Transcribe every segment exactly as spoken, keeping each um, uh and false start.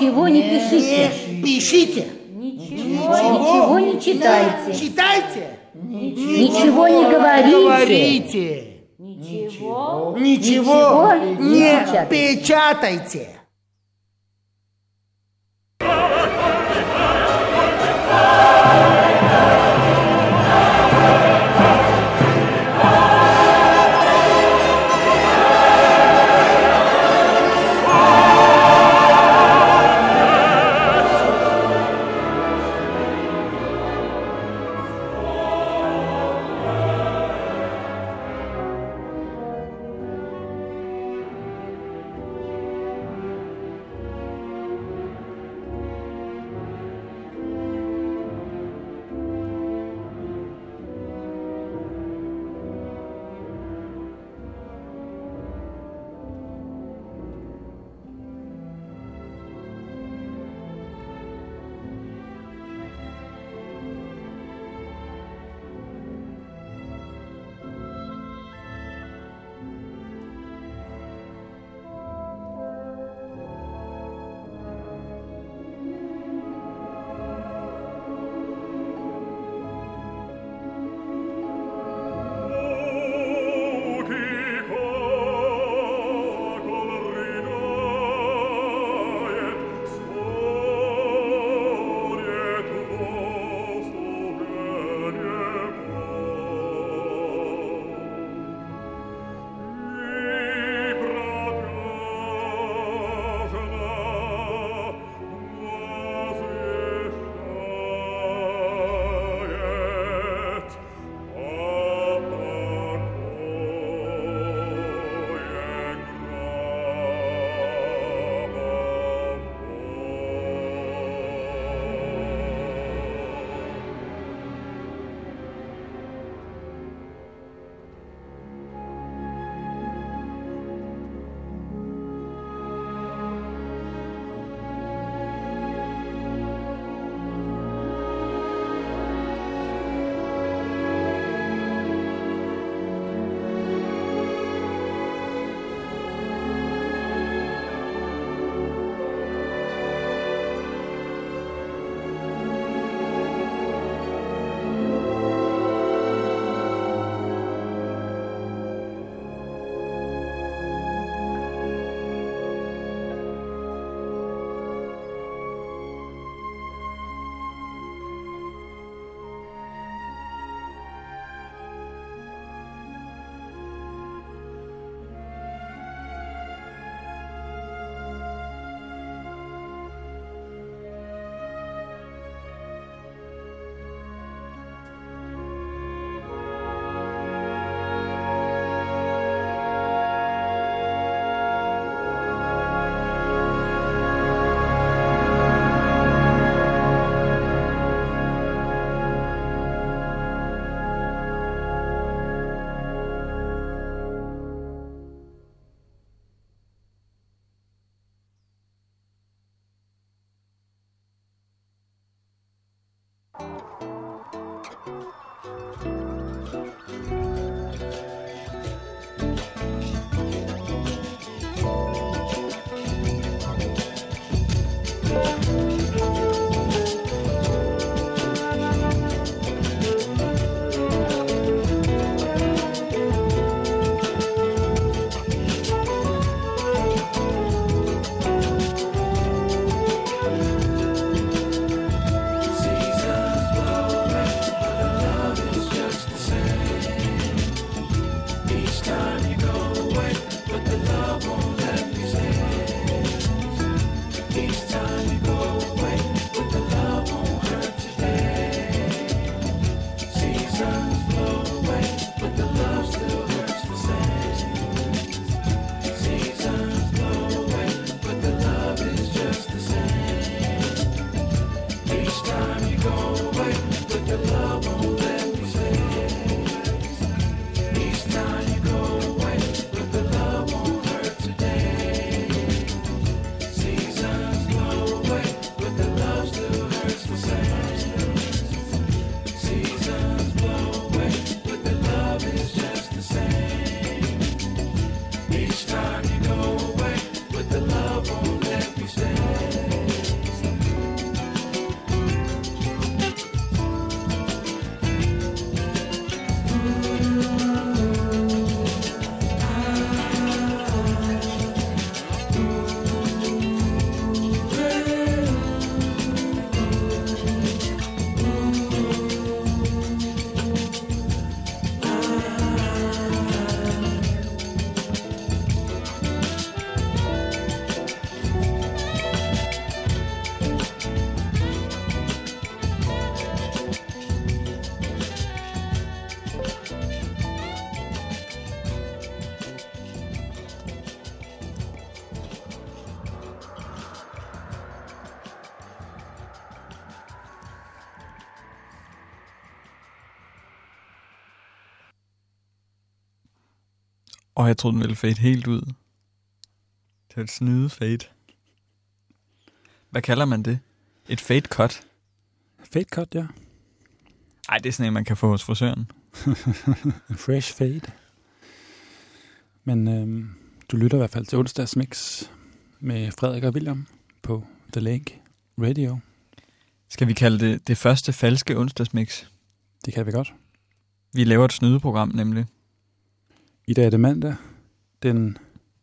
Ничего не пишите. Не пишите. Ничего, ничего не читайте. Читайте. Ничего не говорите. Говорите. Ничего, Ничего не не печатайте. печатайте. Og jeg troede, den ville fade helt ud. Det var et snyde fade. Hvad kalder man det? Et fade cut? Fade cut, ja. Ej, det er sådan en, man kan få hos frisøren. En fresh fade. Men øhm, du lytter i hvert fald til onsdags mix med Frederik og William på The Lake Radio. Skal vi kalde det det første falske onsdagsmix? Det kan vi godt. Vi laver et snydeprogram nemlig. I dag er det mandag, den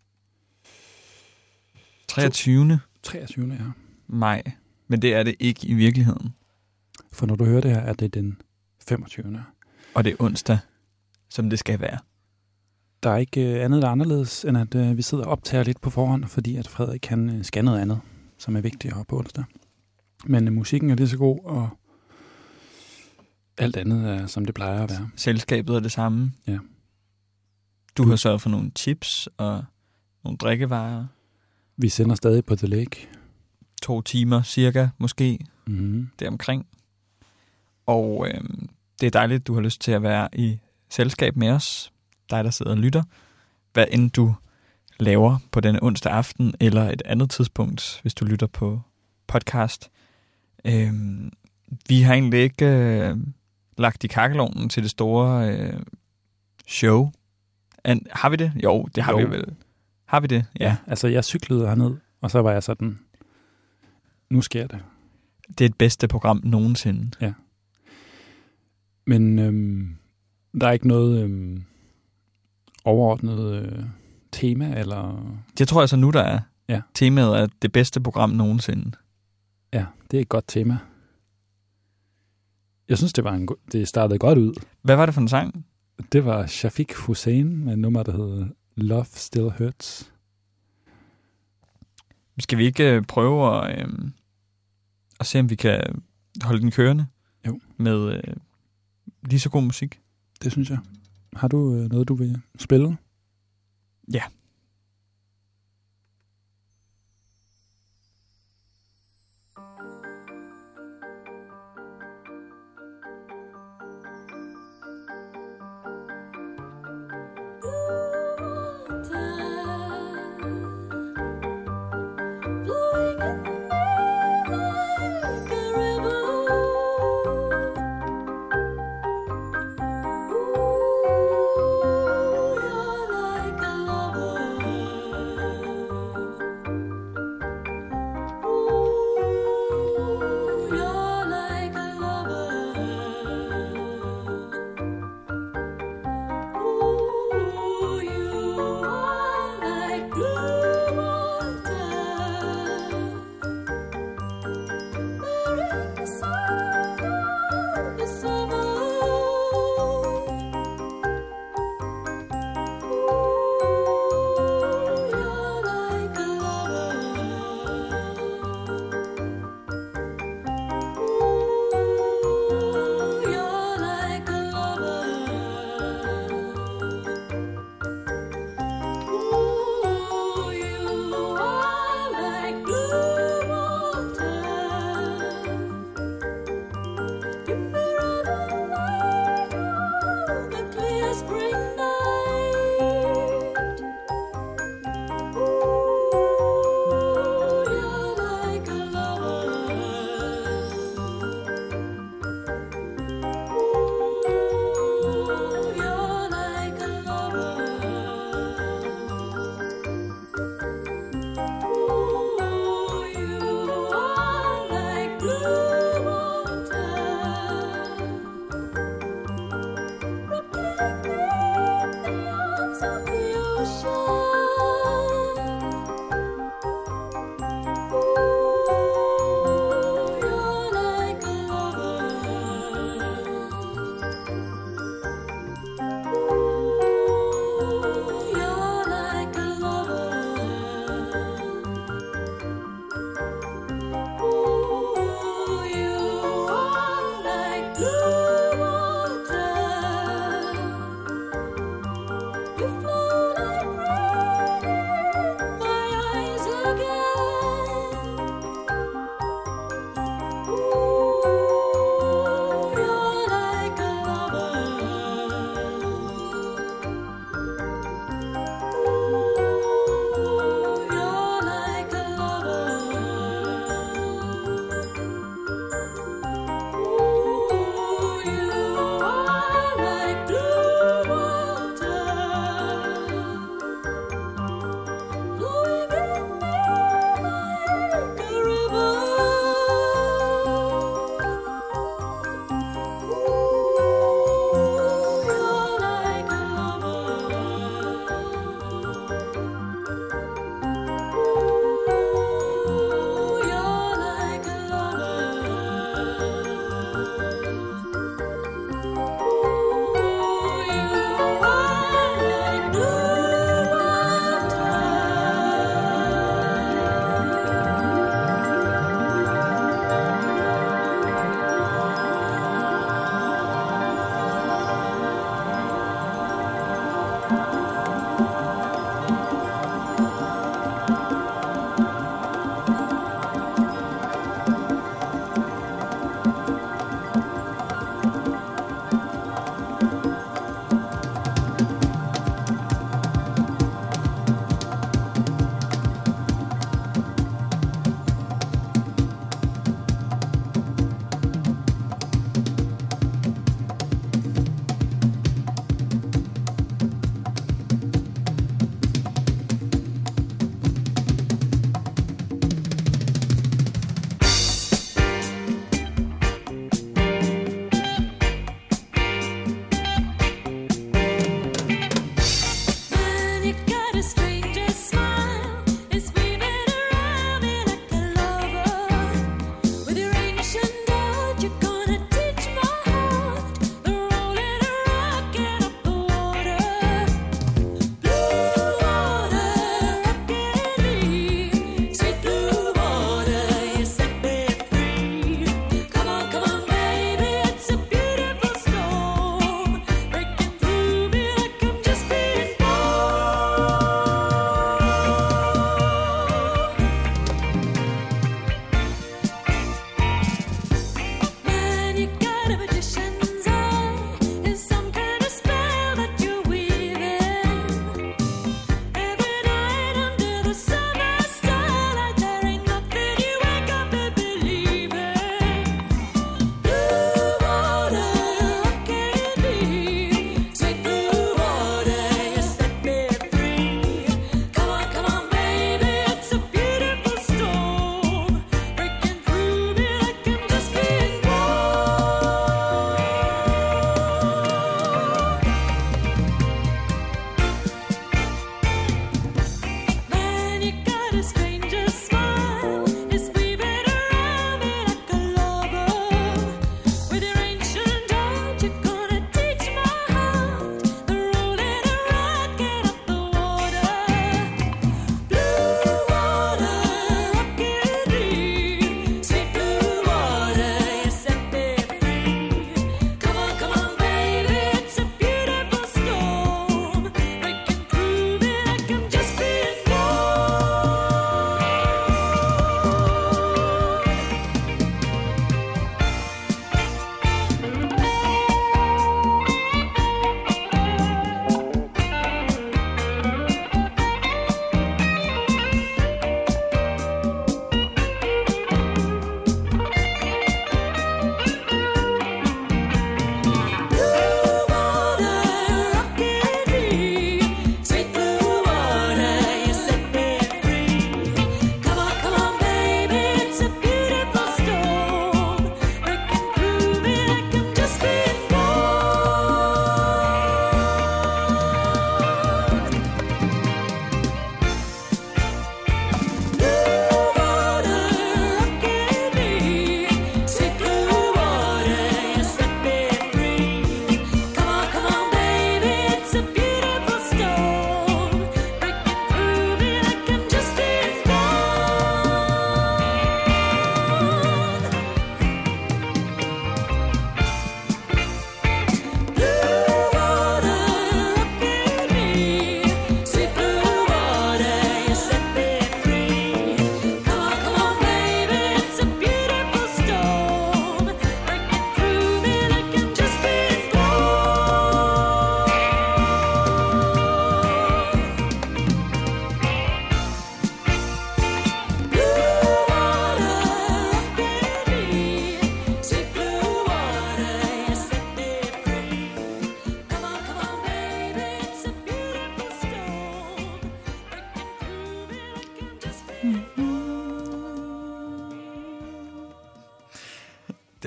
treogtyvende treogtyvende Ja. maj. Men det er det ikke i virkeligheden. For når du hører det her, er det den femogtyvende Og det er onsdag, som det skal være. Der er ikke øh, andet, der er anderledes, end at øh, vi sidder og optager lidt på forhånd, fordi at Frederik kan øh, skal noget andet, som er vigtigere på onsdag. Men øh, musikken er lige så god, og alt andet er, som det plejer at være. Selskabet er det samme. Ja. Du har sørget for nogle chips og nogle drikkevarer. Vi sender stadig på The Lake. To timer cirka, måske. Mm-hmm. Deromkring. Og øh, det er dejligt, du har lyst til at være i selskab med os. Dig, der sidder og lytter. Hvad end du laver på denne onsdag aften, eller et andet tidspunkt, hvis du lytter på podcast. Øh, vi har egentlig ikke øh, lagt i kakkelovnen til det store øh, show. And, har vi det? Jo, det har jo. vi vel. Har vi det? Ja. ja. Altså, jeg cyklede herned, og så var jeg sådan, nu sker det. Det er et bedste program nogensinde. Ja. Men øhm, der er ikke noget øhm, overordnet øh, tema, eller... Det tror jeg så nu, der er. Ja. Temaet er det bedste program nogensinde. Ja, det er et godt tema. Jeg synes, det var en go- det startede godt ud. Hvad var det for en sang? Det var Shafiq Hussein med et nummer, der hedder Love Still Hurts. Skal vi ikke øh, prøve at, øh, at se, om vi kan holde den kørende? Jo. Med øh, lige så god musik? Det synes jeg. Har du øh, noget, du vil spille? Ja. Ooh, you're like a lover.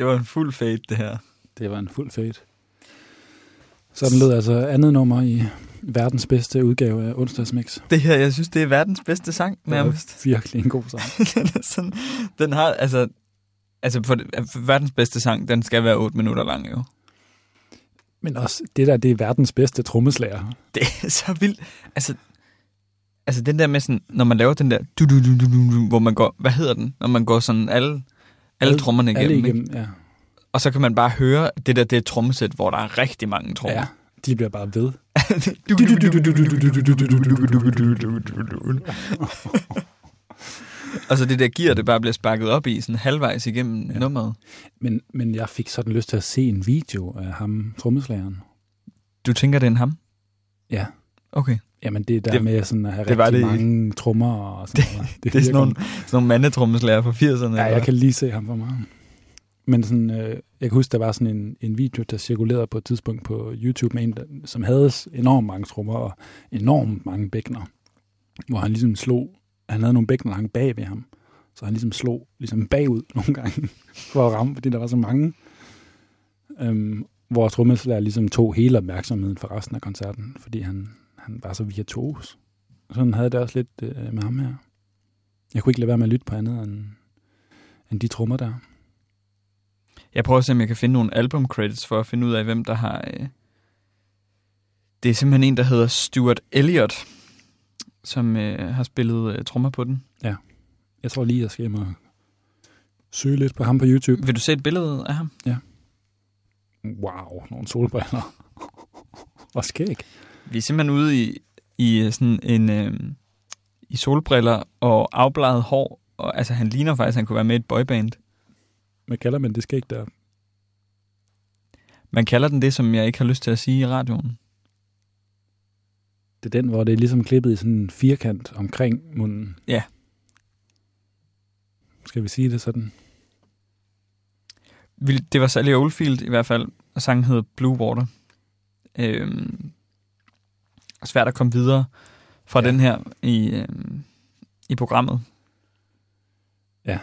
Det var en fuld fade, det her. Det var en fuld fade. Sådan lød altså andet nummer i verdens bedste udgave af Onsdagsmix. Det her, jeg synes, det er verdens bedste sang, nærmest. Det er virkelig en god sang. den, er sådan, den har, altså, altså for, for verdens bedste sang, den skal være otte minutter lang, jo. Men også, det der, det er verdens bedste trommeslager. Det er så vildt. Altså, altså den der med sådan, når man laver den der, du, du, du, du, du, hvor man går, hvad hedder den? Når man går sådan alle, alle, alle trommerne igennem, alle igennem, ikke? Ja. Og så kan man bare høre det der, det er trommesæt, hvor der er rigtig mange trommer. Ja, de bliver bare ved. Og så det der gear, det bare bliver sparket op i, sådan halvvejs igennem ja. nummeret. Men, men jeg fik sådan lyst til at se en video af ham, trommeslageren. Du tænker, det er en ham? Ja. Okay. Jamen det der det, med sådan at have det rigtig det, mange trommer og sådan det, noget. Det, det er sådan nogle, sådan nogle mandetrommeslager fra firserne. Ja, eller? jeg kan lige se ham for mig. Men sådan, øh, jeg kan huske, der var sådan en, en video, der cirkulerede på et tidspunkt på YouTube med en, der, som havde enormt mange trommer og enormt mange bækkener. Hvor han ligesom slog, han havde nogle bækkener langt bag ved ham. Så han ligesom slog ligesom bagud nogle gange for at ramme, fordi der var så mange. Øhm, hvor trommeslager ligesom tog hele opmærksomheden for resten af koncerten, fordi han, han var så virtuos. Sådan havde det også lidt øh, med ham her. Jeg kunne ikke lade være med at lytte på andet end, end de trommer der. Jeg prøver at se, om jeg kan finde nogle album credits for at finde ud af, hvem der har... Øh... Det er simpelthen en, der hedder Stuart Elliott, som øh, har spillet øh, trommer på den. Ja. Jeg tror lige, jeg skal hjem og søge lidt på ham på YouTube. Vil du se et billede af ham? Ja. Wow, nogle solbriller. Og skæg. Vi er simpelthen ude i, i sådan en... Øh, i solbriller og afbladet hår. Og, altså, han ligner faktisk, at han kunne være med i et boyband. Hvad kalder man det skæg der? Man kalder den det, som jeg ikke har lyst til at sige i radioen. Det er den, hvor det er ligesom klippet i sådan en firkant omkring munden. Ja. Skal vi sige det sådan? Det var Sally Oldfield i hvert fald, og sangen hedder Blue Water. Øhm, svært at komme videre fra ja. den her i, øhm, i programmet. Ja.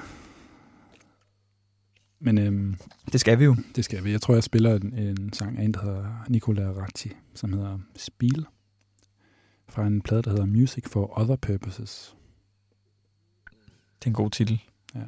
Men øhm, det skal vi jo. Det skal vi. Jeg tror, jeg spiller en, en sang af en, der hedder Nicola Ratti, som hedder Spiel, fra en plade, der hedder Music for Other Purposes. Det er en god titel. Ja.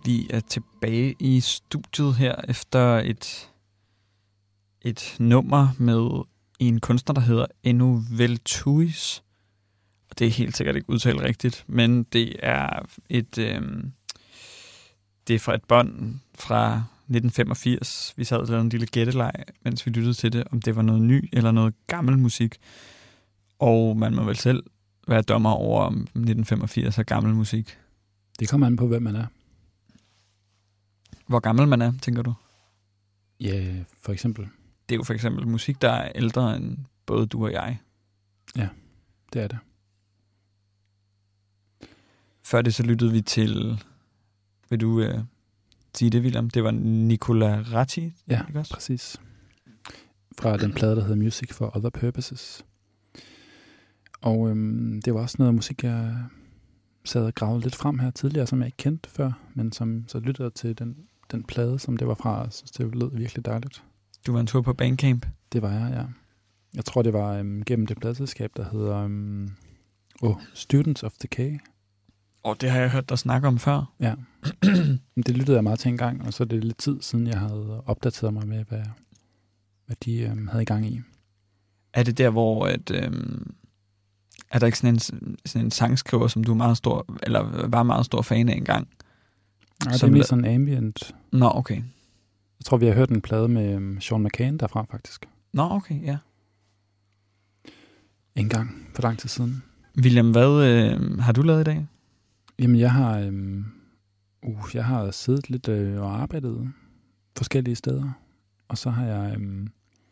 Vi er tilbage i studiet her efter et, et nummer med en kunstner, der hedder Enno Veltuis. Og det er helt sikkert ikke udtalt rigtigt, men det er et øh, det er fra et bånd fra nitten femogfirs. Vi sad og lavede en lille gætteleg, mens vi lyttede til det, om det var noget ny eller noget gammel musik. Og man må vel selv være dommer over, om nitten femogfirs er gammel musik. Det kommer an på, hvem man er. Hvor gammel man er, tænker du? Ja, for eksempel. Det er jo for eksempel musik, der er ældre end både du og jeg. Ja, det er det. Før det så lyttede vi til, vil du øh, sige det, William? Det var Nicola Ratti. Ja, præcis. Fra den plade, der hedder Music for Other Purposes. Og øhm, det var også noget musik, jeg sad og gravede lidt frem her tidligere, som jeg ikke kendte før, men som så lyttede til den, den plade, som det var fra, og synes, det lød virkelig dejligt. Du var en tur på Bandcamp? Det var jeg, ja. Jeg tror, det var øhm, gennem det pladeselskab, der hedder øhm, oh, Students of Decay. Og oh, det har jeg hørt dig snakke om før. Ja. Det lyttede jeg meget til en gang, og så er det lidt tid siden, jeg havde opdateret mig med, hvad, hvad de øhm, havde i gang i. Er det der, hvor at, øhm, er der ikke sådan en, sådan en sangskriver, som du er meget stor, eller var meget stor fan af engang? Nej, det er mere sådan ambient. Nå, okay. Jeg tror, vi har hørt en plade med øhm, Sean McCann derfra, faktisk. Nå, okay, ja. En gang, for lang tid siden. William, hvad øh, har du lavet i dag? Jamen, jeg har, øhm, uh, jeg har siddet lidt øh, og arbejdet forskellige steder. Og så har jeg øhm,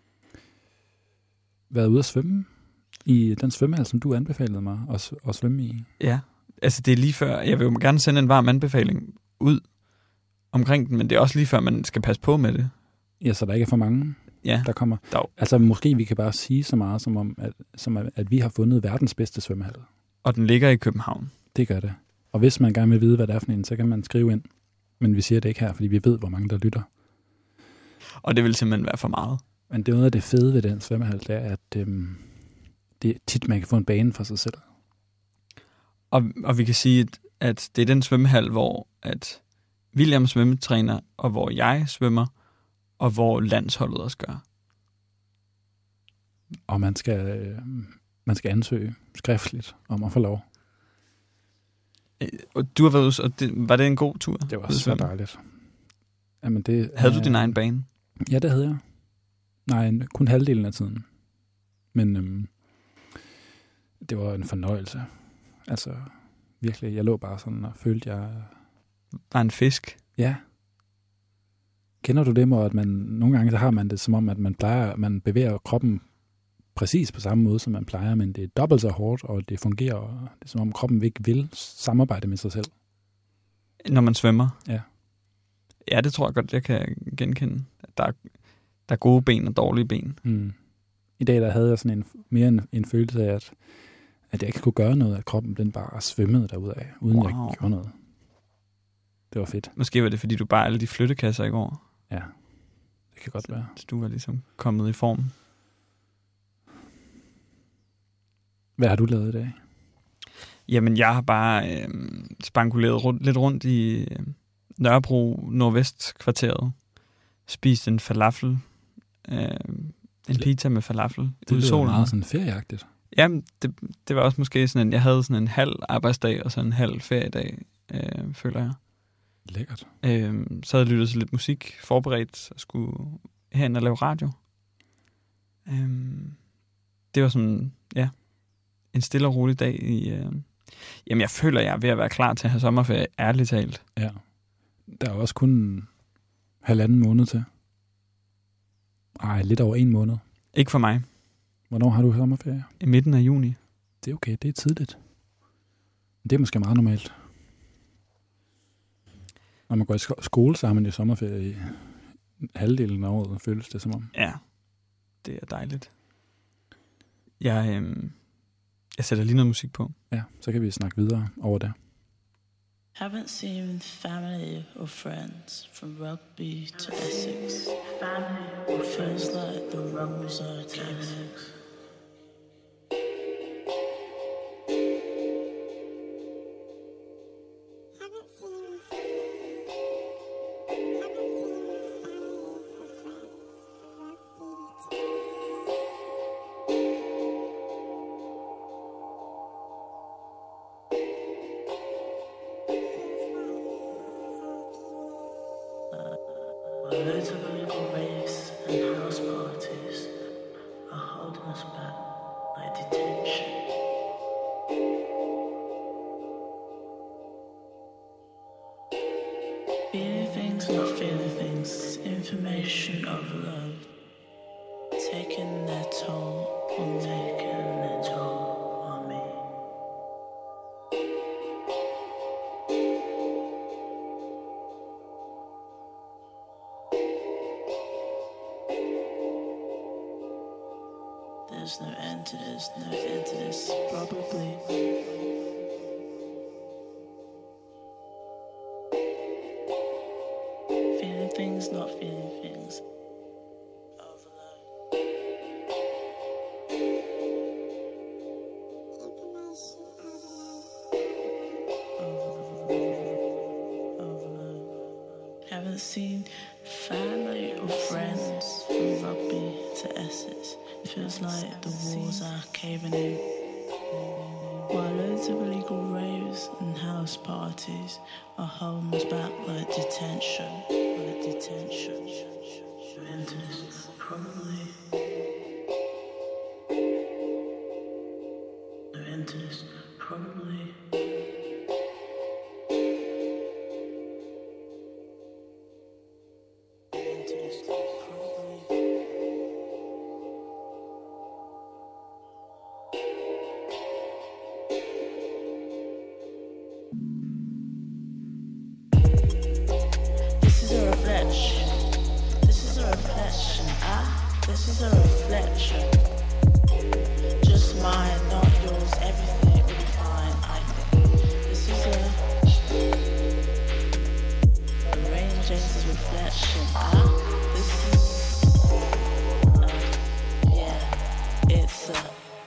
været ude at svømme i den svømmehal, som du anbefalede mig at, at svømme i. Ja, altså det er lige før, jeg vil jo gerne sende en varm anbefaling ud omkring den, men det er også lige før, man skal passe på med det. Ja, så der ikke er for mange, ja, der kommer. Dog. Altså måske vi kan bare sige så meget, som om, at, som at, at vi har fundet verdens bedste svømmehal. Og den ligger i København. Det gør det. Og hvis man gerne vil vide, hvad det er for en, så kan man skrive ind. Men vi siger det ikke her, fordi vi ved, hvor mange der lytter. Og det vil simpelthen være for meget. Men det er noget af det fede ved den svømmehal, det er, at øhm, det er tit, man kan få en bane for sig selv. Og, og vi kan sige, at, at det er den svømmehal, hvor at William svømmetræner, og hvor jeg svømmer, og hvor landsholdet også gør. Og man skal, øh, man skal ansøge skriftligt om at få lov. Og du har været ude, og det, var det en god tur? Det var så dejligt. Jamen det, havde du øh, din egen bane? Ja, det havde jeg. Nej, kun halvdelen af tiden. Men øhm, det var en fornøjelse. Altså, virkelig, jeg lå bare sådan og følte, jeg... Var en fisk? Ja. Kender du det med, at man nogle gange så har man det som om, at man plejer, man bevæger kroppen præcis på samme måde, som man plejer, men det er dobbelt så hårdt, og det fungerer, og det er som om kroppen ikke vil samarbejde med sig selv. Når man svømmer? Ja. Ja, det tror jeg godt, jeg kan genkende. Der er, der er gode ben og dårlige ben. Mm. I dag der havde jeg sådan en, mere en, en følelse af, at, at jeg ikke kunne gøre noget, at kroppen den bare svømmede derudad, uden wow. jeg gjorde noget. Det var fedt. Måske var det, fordi du bare alle de flyttekasser i går. Ja, det kan godt så, være. Så du var ligesom kommet i form. Hvad har du lavet i dag? Jamen, jeg har bare øh, spankuleret rundt, lidt rundt i øh, Nørrebro Nordvest-kvarteret. Spist en falafel. Øh, en pizza med falafel. Det lyder meget sådan ferieagtigt. Jamen, det, det var også måske sådan en, jeg havde sådan en halv arbejdsdag og så en halv feriedag, øh, føler jeg. Lækkert. Øh, så havde jeg lyttet til lidt musik, forberedt og skulle hen og lave radio. Øh, det var sådan, ja, en stille og rolig dag i... Øh, jamen, jeg føler, jeg er ved at være klar til at have sommerferie, ærligt talt. Ja. Der er også kun halvanden måned til. Ej, lidt over en måned. Ikke for mig. Hvornår har du sommerferie? I midten af juni. Det er okay, det er tidligt. Det er måske meget normalt. Når man går i skole, så har man jo sommerferie i halvdelen af året, føles det som om. Ja, det er dejligt. Jeg, øh, jeg sætter lige noget musik på. Ja, så kan vi snakke videre over det. Haven't seen family or friends from Rugby to Essex. Family feels like the rungs are Essex. Haven't seen Loads of illegal raves and house parties are holding us back like detention. Feeling things, not feeling things, information overload, taking their toll on taking their toll on me. There's no end to this, no end to this, probably. Feeling things, not feeling things. Overload. Overload. Overload. Haven't seen family or friends from Rugby to Essex. Feels like the walls are caving in. While loads of illegal raves and house parties are holding us back like detention, like detention. Into this, probably. Into this, probably. Into this, probably. This is a reflection. This is a reflection. Ah, this is a reflection. Just mine, not yours. Everything will be fine, I think. This is a arranged reflection. Ah, this is. Uh, yeah, it's a.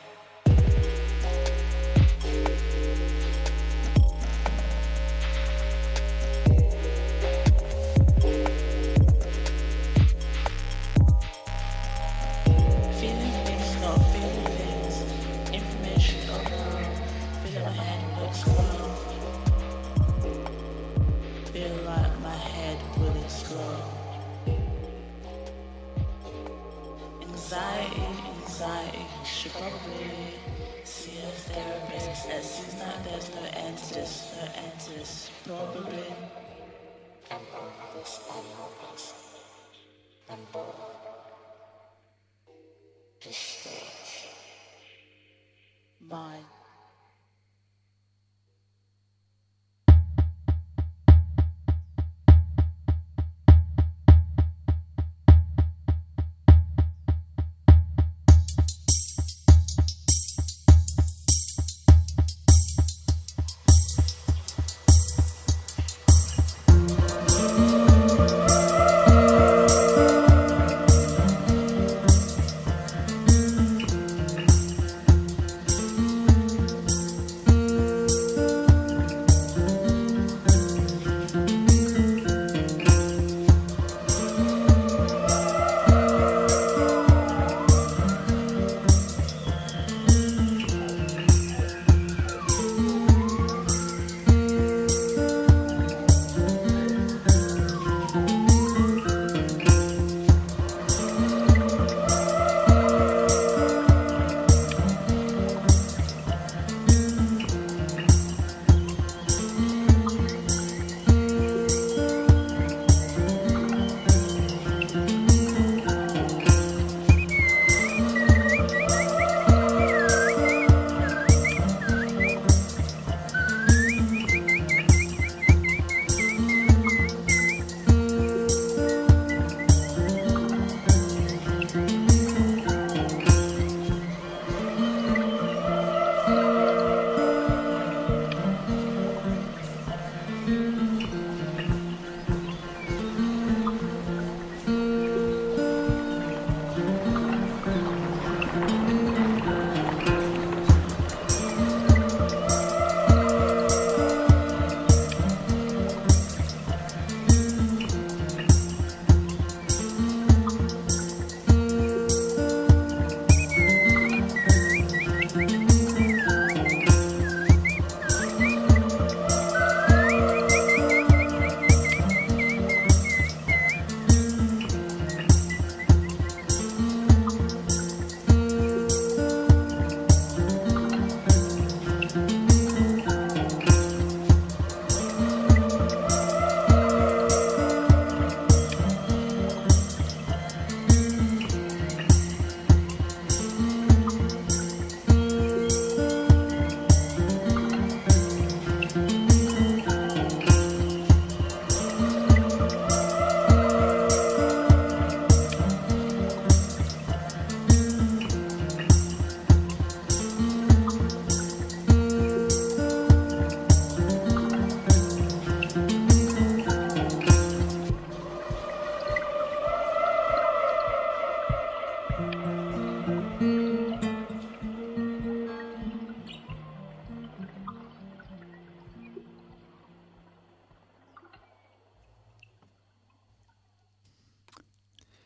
Anxiety, anxiety, should probably see a therapist. It seems like there's no end to this, no end to this, probably. And all this and all this, and all this stage. Mine.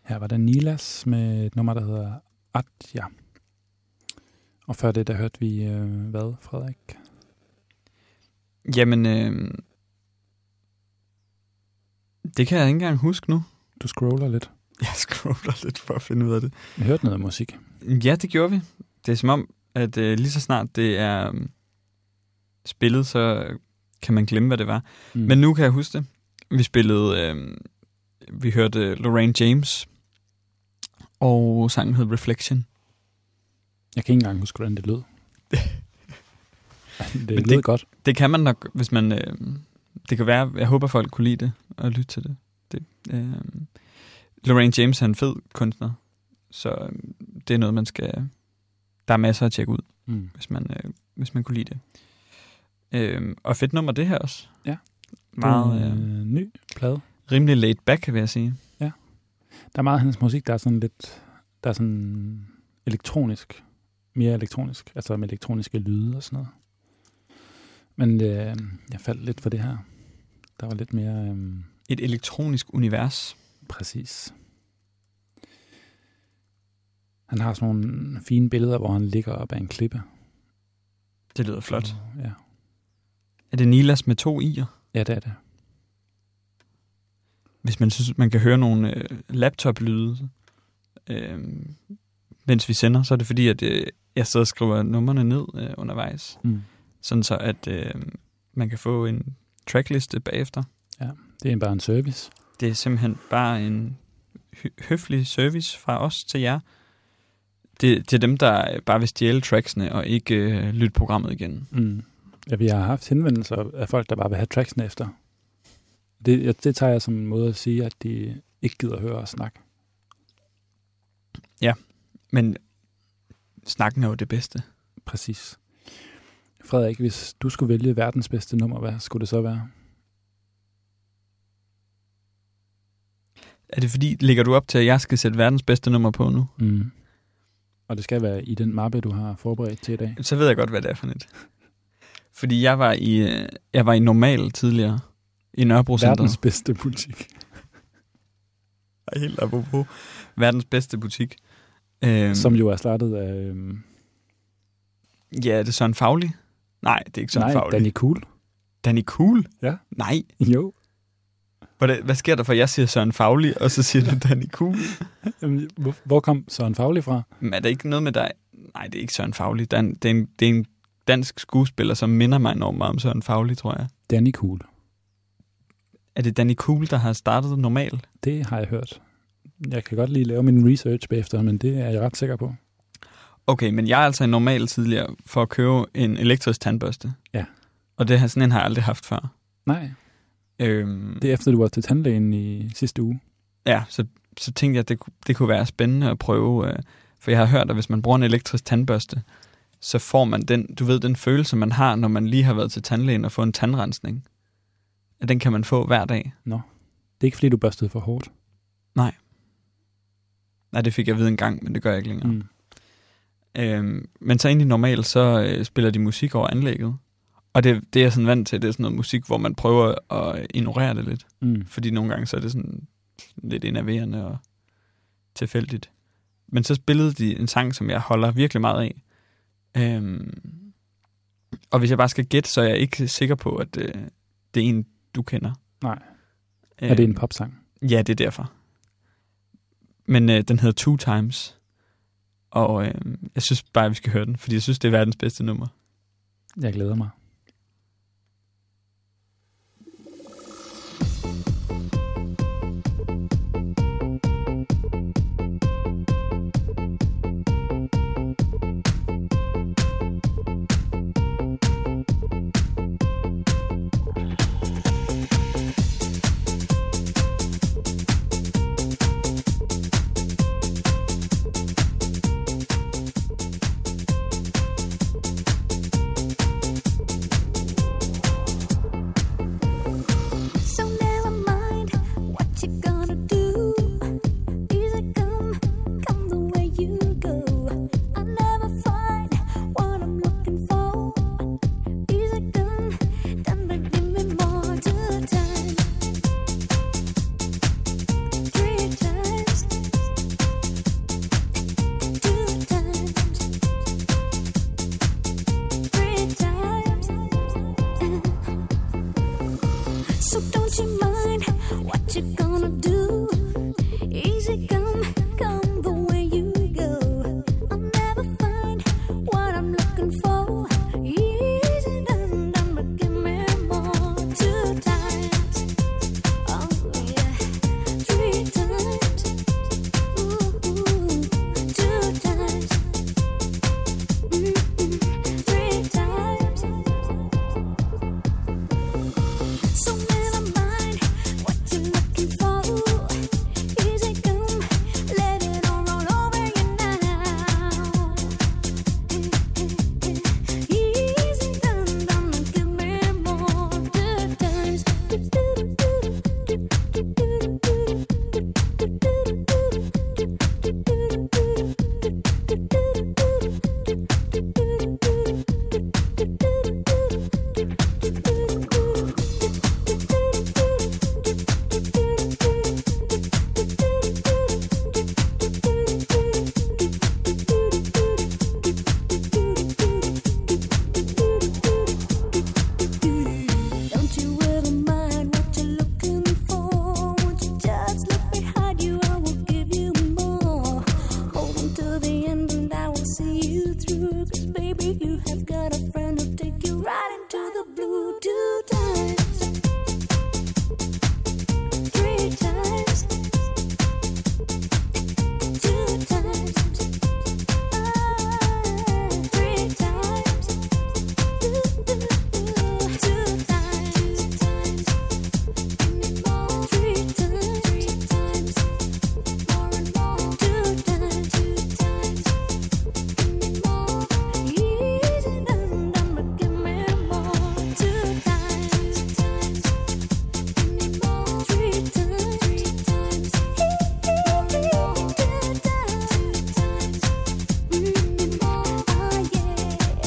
Her var der Nilas med et nummer, der hedder Atja. Og før det, der hørte vi øh, hvad, Frederik? Jamen, øh, det kan jeg ikke engang huske nu. Du scroller lidt. Jeg scroller lidt for at finde ud af det. Vi hørte noget musik. Ja, det gjorde vi. Det er som om, at øh, lige så snart det er øh, spillet, så kan man glemme, hvad det var. Mm. Men nu kan jeg huske det. Vi spillede, øh, vi hørte Lorraine James, og sangen hed Reflection. Jeg kan ikke engang huske, hvordan det lød. det Men lød det, godt. Det kan man nok, hvis man... Øh, det kan være, jeg håber, folk kunne lide det og lytte til det. det øh, Lorraine James er en fed kunstner, så øh, det er noget, man skal... Der er masser at tjekke ud, mm. hvis, man, øh, hvis man kunne lide det. Øh, og fedt nummer det her også. Ja. Meget øh, øh, ny plade. Rimelig laid back, vil jeg sige. Ja. Der er meget af hans musik, der er sådan lidt... Der er sådan elektronisk. Mere elektronisk. Altså med elektroniske lyde og sådan noget. Men øh, jeg faldt lidt for det her. Der var lidt mere... Øh, Et elektronisk univers. Præcis. Han har sådan nogle fine billeder, hvor han ligger op ad en klippe. Det lyder flot. Så, ja. Er det Nilas med to i'er? Ja, det er det. Hvis man synes, man kan høre nogle øh, laptop-lyde, øh, mens vi sender, så er det fordi, at øh, jeg sidder og skriver numrene ned øh, undervejs. Mm. Sådan så, at øh, man kan få en trackliste bagefter. Ja, det er bare en service. Det er simpelthen bare en hø- høflig service fra os til jer. Det, det er dem, der bare vil stjæle tracksene og ikke øh, lytte programmet igen. Mm. Ja, vi har haft henvendelser af folk, der bare vil have tracksene efter. Det, det tager jeg som en måde at sige, at de ikke gider høre og snakke. Ja, men snakken er jo det bedste. Præcis. Frederik, hvis du skulle vælge verdens bedste nummer, hvad skulle det så være? Er det fordi, ligger du op til, at jeg skal sætte verdens bedste nummer på nu? Mm. Og det skal være i den mappe, du har forberedt til i dag. Så ved jeg godt, hvad det er for net. Fordi jeg var i, jeg var i Normal tidligere, i Nørrebro Center. Verdens bedste butik. Helt apropos. Verdens bedste butik. Øhm, Som jo er startet af... Øhm... Ja, er det Søren Fagli? Nej, det er ikke Søren Nej, Fagli. Danny Cool. Danny Cool? Ja. Nej. Jo. Hvad, hvad sker der for, at jeg siger Søren Fagli, og så siger du Danny Cool? Jamen, hvor, hvor kom Søren Fagli fra? Men er der ikke noget med dig? Nej, det er ikke Søren Fagli. Det er en, det er en, det er en dansk skuespiller, som minder mig enormt meget om Søren Fagli, tror jeg. Danny Cool. Er det Danny Cool, der har startet Normal? Det har jeg hørt. Jeg kan godt lige lave min research bagefter, men det er jeg ret sikker på. Okay, men jeg er altså i Normal tidligere for at købe en elektrisk tandbørste. Ja. Og det her, sådan en har jeg aldrig haft før. Nej. Øhm, Det er efter, du var til tandlægen i sidste uge. ja, så, så tænkte jeg, at det, det kunne være spændende at prøve. Øh, for jeg har hørt, at hvis man bruger en elektrisk tandbørste, så får man den, du ved, den følelse, man har, når man lige har været til tandlægen og fået en tandrensning. At den kan man få hver dag. Nå. Det er ikke, fordi du børstede for hårdt. Nej. Nej, det fik jeg at vide en gang, men det gør jeg ikke længere. Mm. Øhm, men så egentlig normalt, så øh, spiller de musik over anlægget. Og det, det er jeg sådan vant til, det er sådan noget musik, hvor man prøver at ignorere det lidt. Mm. Fordi nogle gange så er det sådan lidt enerverende og tilfældigt. Men så spillede de en sang, som jeg holder virkelig meget af. Øhm, og hvis jeg bare skal gætte, så er jeg ikke sikker på, at øh, det er en, du kender. Nej. Øhm, Er det en popsang? Ja, det er derfor. Men øh, den hedder Two Times. Og øh, jeg synes bare, at vi skal høre den, fordi jeg synes, det er verdens bedste nummer. Jeg glæder mig. What you gonna do? Easy come, come the way you go. I'll never find what I'm looking for. Easy done, done, but give me more. Two times, oh yeah, three times, ooh, ooh. Two times, mm-mm, three times. So never mind what you're looking for. Easy come, let it all roll over you now. Easy done, done, give me more. Two times. Don't you ever mind what you're looking for. Won't you just look behind you? I will give you more. Hold on to the end and I will see you through. 'Cause baby, you have got a friend who'll take you right into the blue. Two times, three times, two times, ah, three times, ooh, ooh, two times, two times, give me more. Three times, three times, more and more. Two times, two times, give me more. Easy done, done, but give me more. Two times, two times, give me more. Three times, three times, give me more. Two times, two times, mm, more. Ah yeah.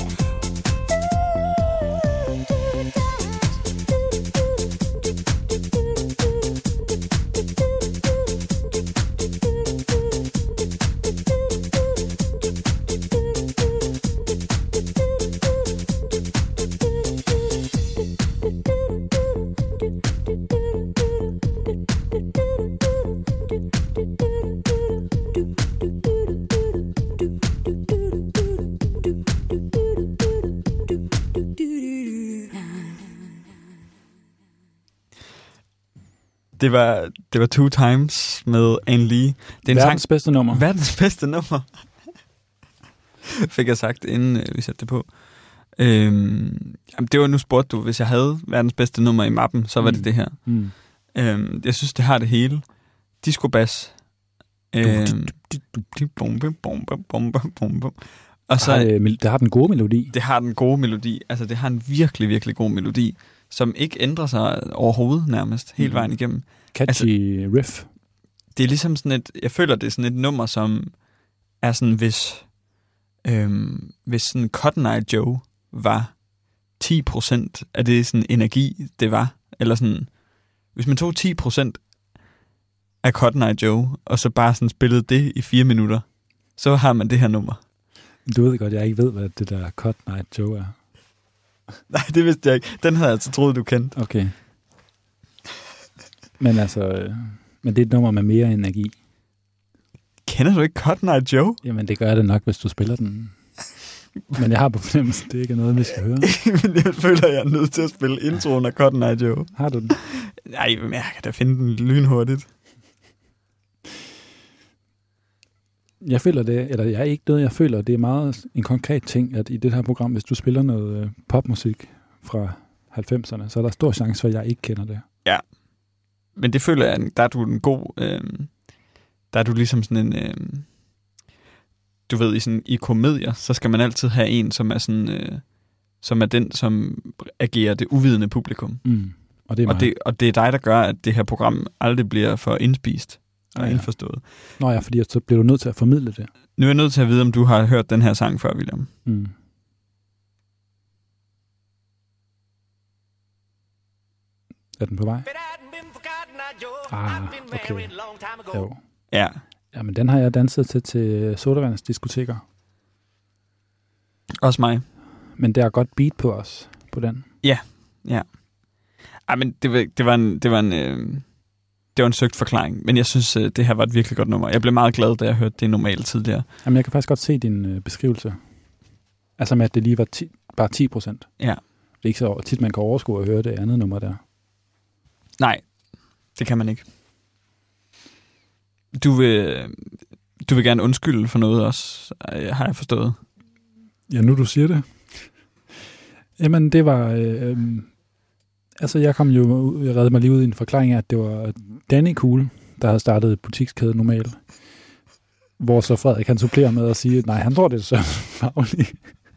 Det var, det var Two Times med Anne Lee. Det er en Verdens bedste nummer. Verdens bedste nummer. Fik jeg sagt, inden øh, vi satte det på. Øhm, jamen, det var nu spurgte du, hvis jeg havde verdens bedste nummer i mappen, så var Mm. det det her. Mm. Øhm, jeg synes, det har det hele. Disco bass. Øhm, bum, bum, bum, bum, bum, bum, bum. Og Så, har, så, det, mel- det har den gode melodi. det har den gode melodi. Altså, det har en virkelig, virkelig god melodi, som ikke ændrer sig overhovedet nærmest, hele Mhm. vejen igennem. Catchy altså, riff. Det er ligesom sådan et, jeg føler, det er sådan et nummer, som er sådan, hvis, øhm, hvis sådan Cotton Eye Joe var ti procent af det sådan energi, det var, eller sådan, hvis man tog ti procent af Cotton Eye Joe, og så bare sådan spillede det i fire minutter, så har man det her nummer. Du ved godt, jeg ikke ved, hvad det der Cut Night Joe er. Nej, det vidste jeg ikke. Den havde jeg altså troet, du kendte. Okay. Men altså, øh, men det er et nummer med mere energi. Kender du ikke Cotton Eye Joe? Jamen, det gør det nok, hvis du spiller den. Men jeg har på fornemmelsen, det ikke er noget, vi skal høre. Men jeg føler, jeg er nødt til at spille introen af Cotton Eye Joe. Har du den? Nej, men jeg kan da finde den lynhurtigt. Jeg føler det, eller jeg er ikke noget, jeg føler, det er meget en konkret ting, at i det her program, hvis du spiller noget øh, popmusik fra halvfemserne, så er der stor chance for, at jeg ikke kender det. Ja. Men det føler jeg, der er du en god... Øh, der er du ligesom sådan en... Øh, du ved, i, sådan, i komedier, så skal man altid have en, som er sådan... Øh, som er den, som agerer det uvidende publikum. Mm. Og det er mig. Og det, og det er dig, der gør, at det her program aldrig bliver for indspist og Ja, ja. indforstået. Nå ja, fordi så bliver du nødt til at formidle det. Nu er jeg nødt til at vide, om du har hørt den her sang før, William. Mm. Er den på vej? Ah, okay. Jo. Ja. Jamen, den har jeg danset til til sodavandsdiskoteker. Også mig. Men der er godt beat på os, på den. Ja, ja. Ej, men det var, det var en... Det var en øh, det var en søgt forklaring, men jeg synes, øh, det her var et virkelig godt nummer. Jeg blev meget glad, da jeg hørte det normalt tidligere. Jamen, jeg kan faktisk godt se din øh, beskrivelse. Altså med, at det lige var ti, bare ti procent. Ja. Det er ikke så tit, man kan overskue at høre det andet nummer der. Nej, det kan man ikke. Du vil, du vil gerne undskylde for noget også, har jeg forstået. Ja, nu du siger det. Jamen, det var... Øh, altså, jeg kom jo... Jeg redde mig lige ud i en forklaring af, at det var Danny Cool, der havde startet butikskæde normalt. Hvor så Frederik kan supplere med at sige, nej, han tror, det er så fagligt.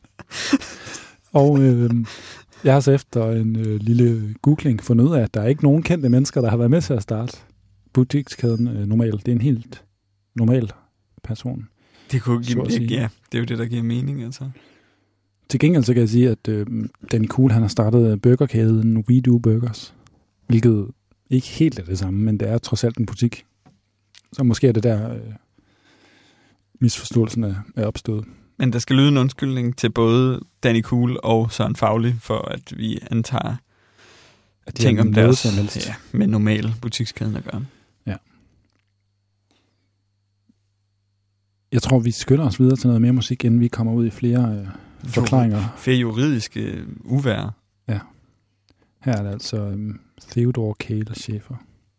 Og øh, jeg har så efter en øh, lille googling fundet ud af, at der er ikke nogen kendte mennesker, der har været med til at starte butikskæden øh, normalt. Det er en helt normal person. Det kunne så at give, sige. ja, det er jo det, der giver mening, altså. Til gengæld så kan jeg sige, at øh, Danny Cool, han har startet burgerkæden We Do Burgers, hvilket ikke helt er det samme, men det er trods alt en butik. Så måske er det der øh, misforståelsen er, er opstået. Men der skal lyde en undskyldning til både Danny Cool og Søren Fagli, for at vi antager At de ting har om noget deres som helst. ja, med normal butikskæden at gøre. Ja. Jeg tror, vi skynder os videre til noget mere musik, inden vi kommer ud i flere øh, forklaringer. Flere juridiske uvær. Ja. Her er det altså øh, Theodore Kale Schaefer.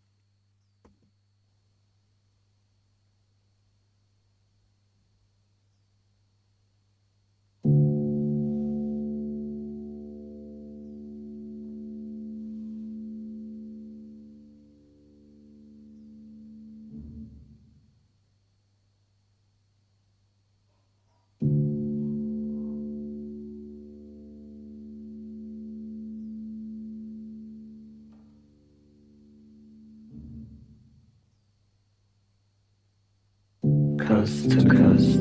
Coast to coast,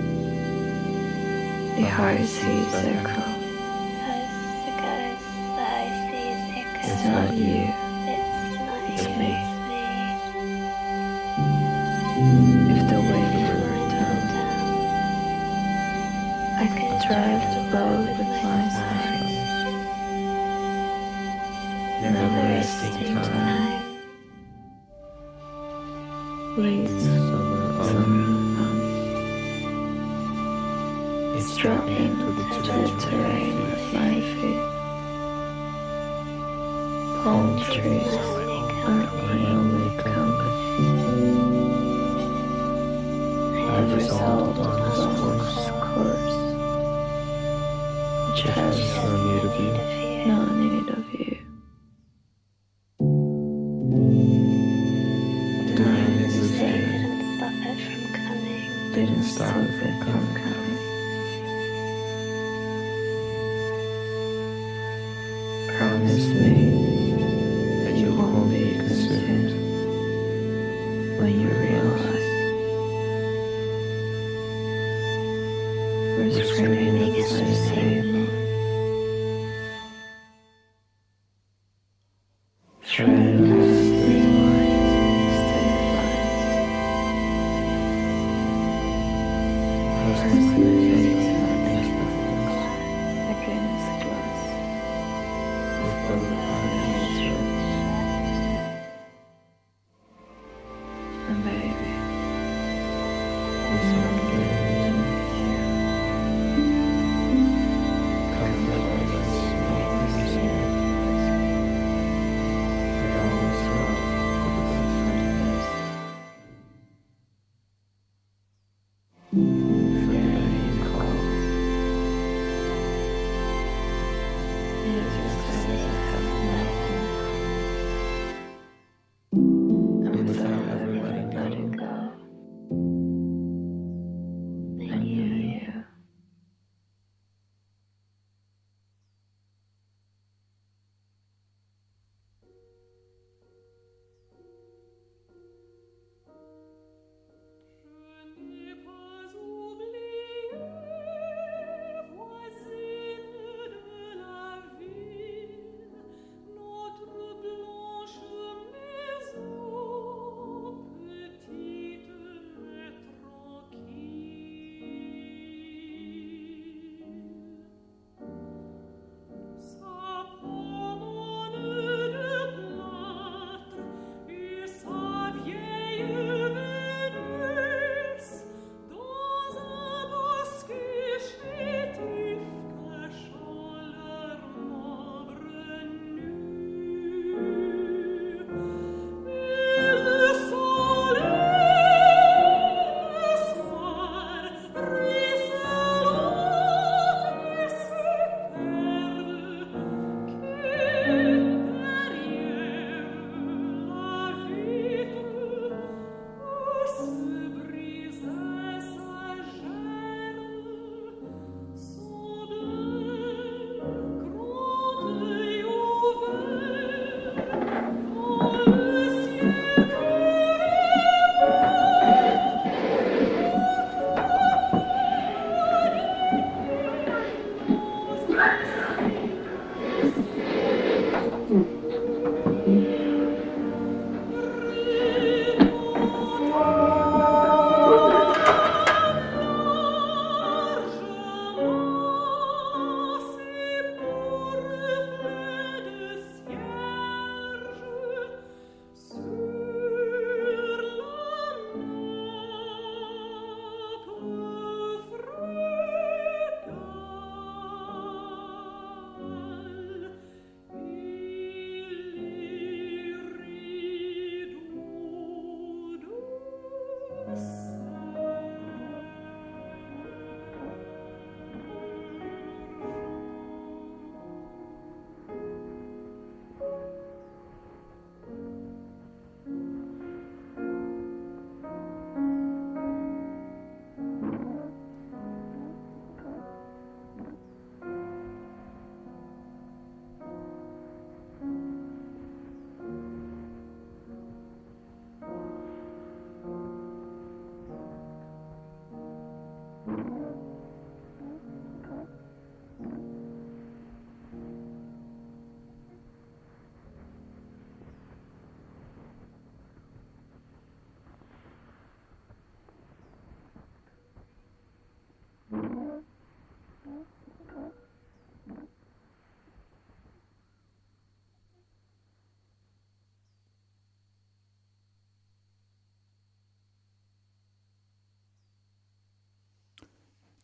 the high seas echo. It's not you, it's me. If the wind were down, I could drive the boat with my eyes, never wasting time. Leaves summer on. It's dropping to the terrain with my feet. Palm trees are my only company. I've resolved on this life's course, which has no need of you. No need of you. Dying is the day. Didn't stop it from coming. Promise me that you won't be consumed when you realize we're screaming at the same friends. All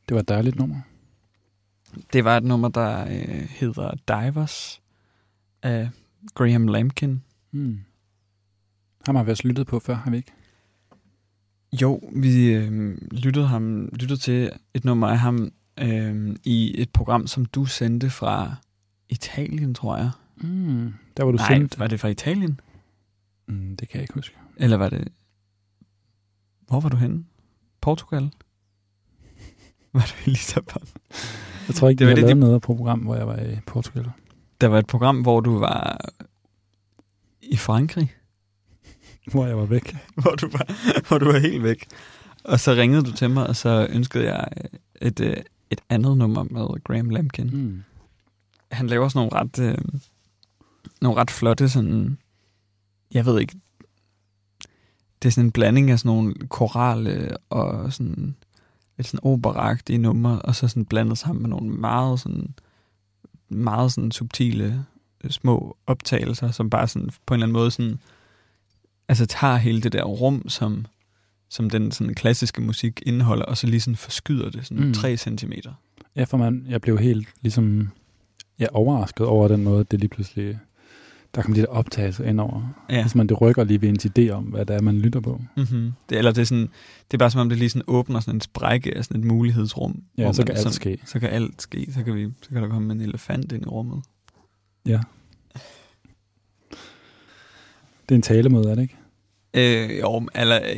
Det var et dejligt nummer. Det var et nummer, der øh, hedder Divers af Graham Lampkin. Mm. Ham har vi også lyttet på før, har vi ikke? Jo, vi øh, lyttede, ham, lyttede til et nummer af ham øh, i et program, som du sendte fra Italien, tror jeg. Mm. Der var du Nej, sendt. var det fra Italien? Mm, det kan jeg ikke huske. Eller var det... Hvor var du henne? Portugal? Var du i Lissabon? Jeg tror ikke, Det det var vi har det, lavet de- noget program, hvor jeg var i Portugal. Der var et program, hvor du var i Frankrig. Hvor jeg var væk. hvor du var, hvor du var helt væk. Og så ringede du til mig, og så ønskede jeg et, øh, et andet nummer med Graham Lampkin. Mm. Han laver sådan nogle ret, øh, nogle ret flotte sådan, jeg ved ikke, det er sådan en blanding af sådan nogle korale og sådan lidt sådan operagtige numre, og så sådan blandet sammen med nogle meget sådan, meget sådan subtile øh, små optagelser, som bare sådan på en eller anden måde sådan, altså tager hele det der rum, som, som den sådan klassiske musik indeholder, og så lige sådan forskyder det sådan Mm. tre centimeter. Ja, for man, jeg blev helt ligesom ja, overrasket over den måde, det lige pludselig, der kom de der optagelser ind over. Ja. Altså man det rykker lige ved ens idé om, hvad det er, man lytter på. Mm-hmm. Det, eller det er, sådan, det er bare som om, det lige sådan åbner sådan en sprække af sådan et mulighedsrum. Ja, hvor så man kan alt sådan, ske. Så kan alt ske. Så kan, vi, så kan der komme en elefant ind i rummet. Ja. Det er en talemåde, er det ikke? Øh, jo, eller